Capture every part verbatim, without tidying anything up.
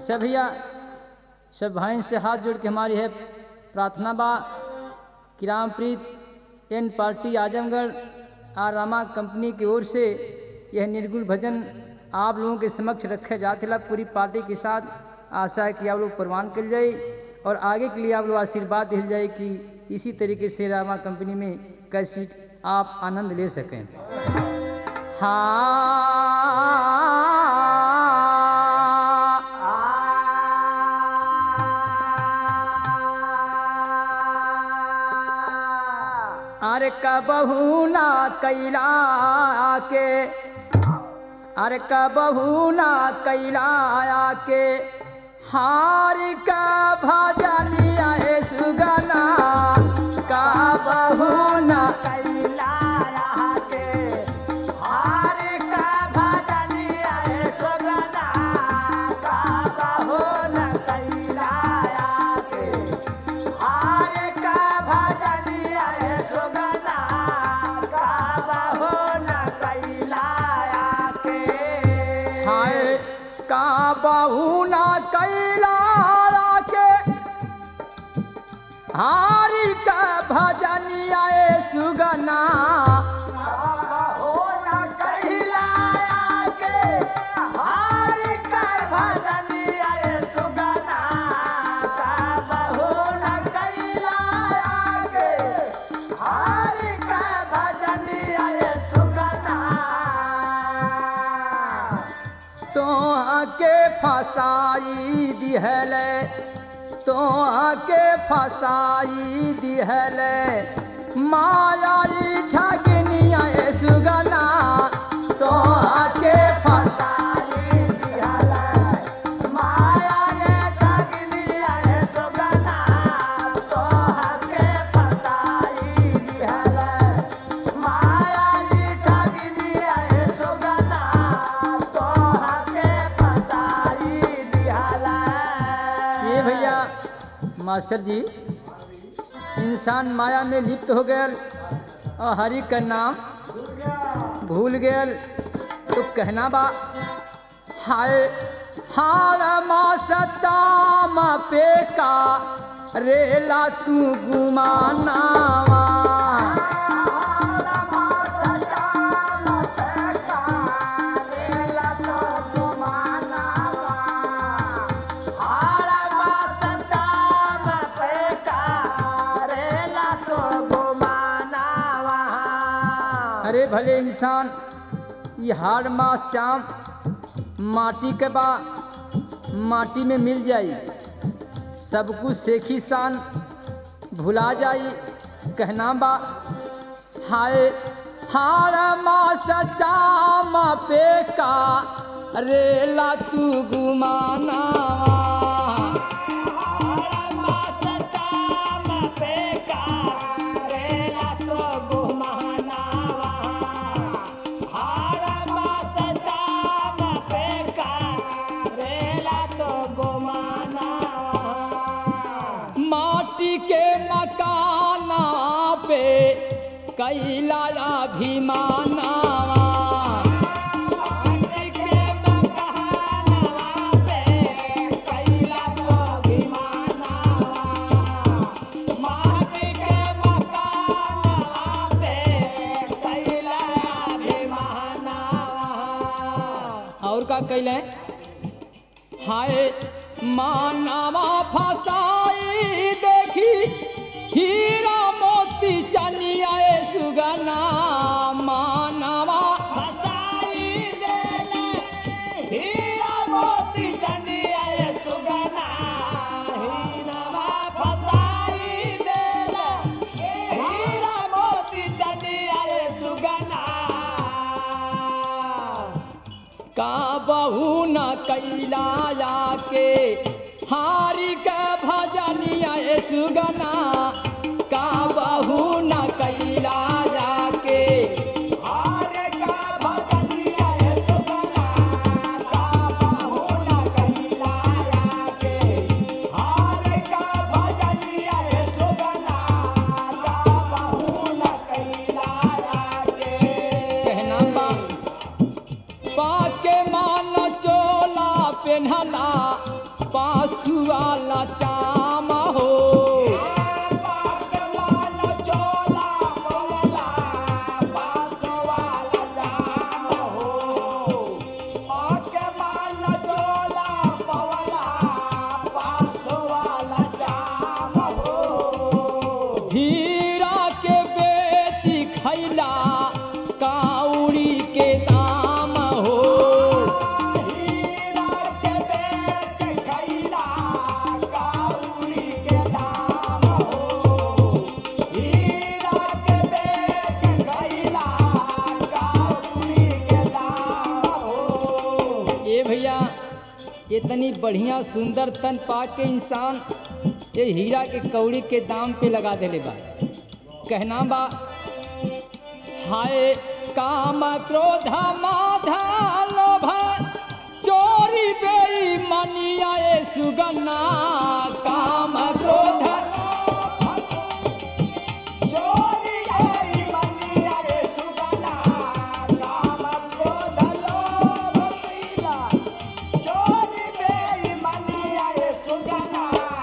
सब भैया सब भाई से हाथ जोड़ के हमारी है प्रार्थना बा कि रामप्रीत एन पार्टी आजमगढ़ आर रामा कंपनी की ओर से यह निर्गुण भजन आप लोगों के समक्ष रखे जाते ला पूरी पार्टी के साथ आशा है कि आप लोग प्रवान कर जाए और आगे के लिए आप लोग आशीर्वाद दिल जाए कि इसी तरीके से रामा कंपनी में कैसी आप आनंद ले सकें। अरे कबहू ना कैला के अरे कबहू ना कैला के हार का भजनिया है सुगना कबहू ना कैला के हार का भजनिया है सुगना कबहू ना कैला के हार का भजनिया है सुगना कबहू ना कैला के हाय कबहू ना कैला के हारी का भजनिया सुगना कबहू ना कैला के हारी का भजनिया सुगना कबहू ना कैला के हारी का भजनिया सुगना तो के फसाई दिहले तो के फसाई दिहले मायाई ठगनिया सुगना तो के फसाई दिहले मायाई ठगनिया सुगना तो के फसाई दिहले मायाई ठगनिया सुगना तो के फसाई दिहले। ये भैया मास्टर जी इंसान माया में लिप्त हो गया और हरि का नाम भूल गया तो कहना बा हाय हार मा सताम पे का रेला तू गुमानावा अरे भले इंसान ये हार मास चाम माटी के बा माटी में मिल जाई सब कुछ सेखी शान भुला जाई कहना बा हाय हार मास चाम पे का रेला तू गुमाना के मकाना पे कैला अभिमाना के मकाना पे कैला अभिमाना माटी के मकाना पे कैला अभिमाना और का कैले हाय मानवा फसाई देखी हीरा मोती चनिया सुगना मानवा फसाई देले हीरा मोती चनिया सुगना हीरा फसाई देले हीरा मोती चनिया सुगना कबहू न कैला के हारी का भजनिया सुगना कबहू न कैला के हार का भजनिया सुगना कबहू न कैला के हार का भजनिया सुगना कबहू न कैला के कहना बा पाके मान चोला पेन्हला वाला चाम हो। हीरा के बेची खैला काउरी के दाम हो। हीरा के बेच खैला काउरी के दाम हो। हीरा के बेच खैला काउरी के दाम हो। ए भैया इतनी बढ़िया सुंदर तन पा के इंसान ये हीरा के कौड़ी के दाम पे लगा देले बा। कहना बा हाय काम क्रोध माध लोभ चोरी बेईमानिया ए सुगना। काम क्रोध चोरी गई मनिया रे सुगना। काम क्रोध लोभ पीला चोरी गई मनिया रे सुगना।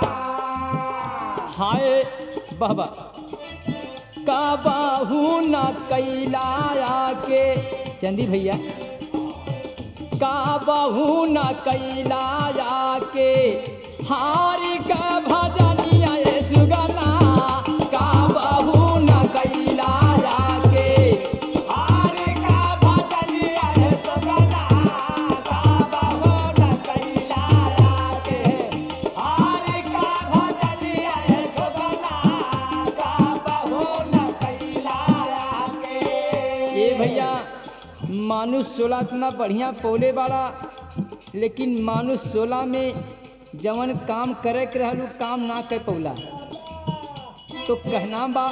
हाय बाबा का बाहू न कैलाया के चंदी भैया का बाहू न कैलाया के हारी का भजनिया ए सुगना। का बाहू न कैलाया के हारे का भजनिया रे सुगना। का बहु न कैलाया के हारे का भजनिया रे सुगना। का बहु न कैलाया के। ए भैया मानुष सोलह इतना बढ़िया पौले वाला, लेकिन मानुष सोलह में जवन काम करे के रहलू काम ना कर पौला। तो कहना बा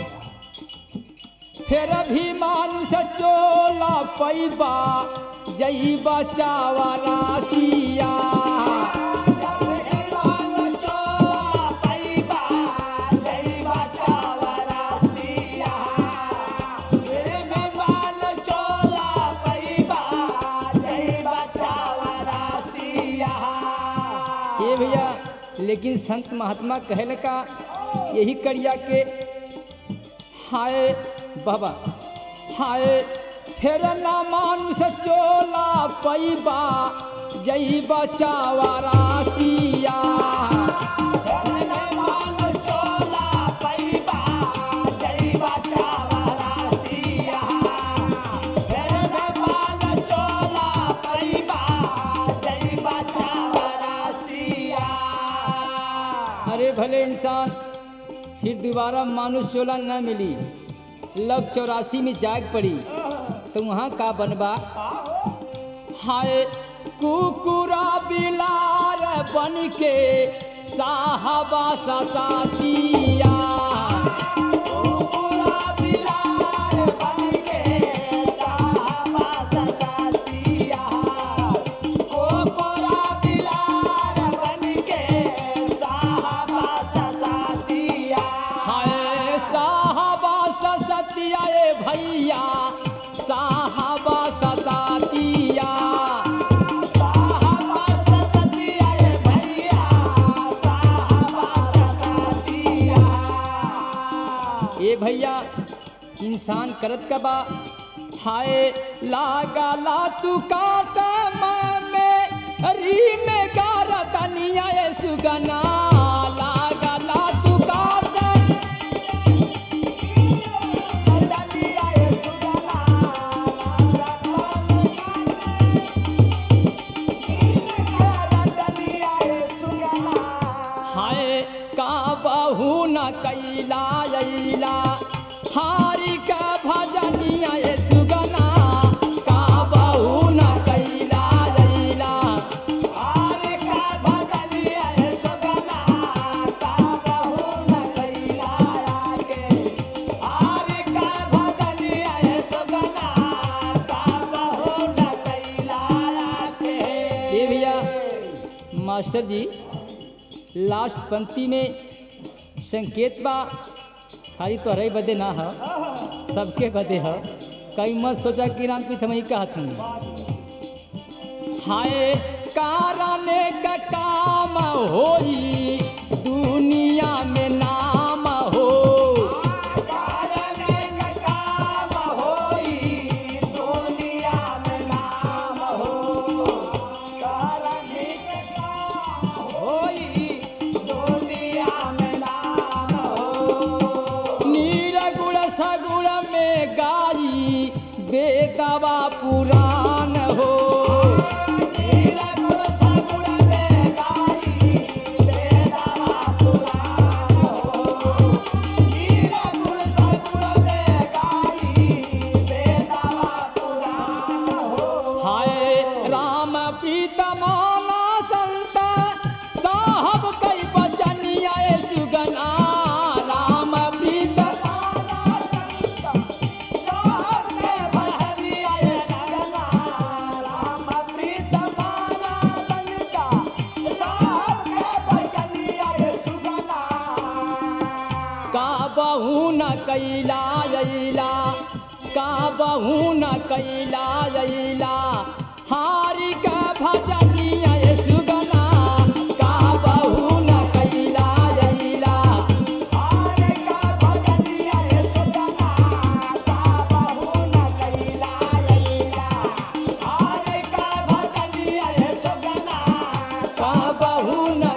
फिर भी मानुष चोला पैबा जई बचावा रासिया। ये भैया लेकिन संत महात्मा कहल का यही करिया के हाय बाबा हाय फिर ना मानुष चोला पैबा जई बचावा रासिया। अरे भले इंसान फिर दोबारा मानुष चोला न मिली, लग चौरासी में जाग पड़ी तो वहाँ का बनबा। हाय कुकुरा बिलार बन के साहबा ससातिया। हाय साहबा ससातिया ए भैया साहबा ससातिया। ए भैया इंसान करत का बा हाय लागा ला तू काट में री में गारा तनिया ए सुगना। लागा ला तू काट हाय का बहू न कैला अइला हारी का भजनिया ए सुगना। का बहू न कैला अइला हारे का भजनिया रे सुगना। का बहु न कैलाया के हारे का भजनिया रे सुगना। का बहु न कैलाया के। ये भैया मास्टर जी लास्ट पंक्ति में संकेत बा खाली तो रही बदे ना हो सबके बदे हो। कई मत सोचा कि राम की थमई कहत हूँ हाय कारण का काम होई दुनिया में नाम हो। कारण का काम होई दुनिया में नाम हो। कारण का काम होई दुनिया में नाम हो। नीरगुण सगुण में गाई बेदवा पुराण हो। नीरगुण सगुण में गाई बेदवा पुराण हो। नीरगुण सगुण में गाई बेदवा पुराण हो। हाय राम प्रीतमाना संत साहब कई बचनिया सुगना। राम प्रीतमाना साहब के बहरिया लगना। राम प्रीतमाना संता साहब के बचनिया सुगना। का बहू न कैला अइला का बहू न कैला अइला हारी का भजनिया सुगना। का बहू न कैला अइला आरे का भजनिया सुगना। का बहू न कैला अइला। आरे का भजनिया सुगना। का बहू न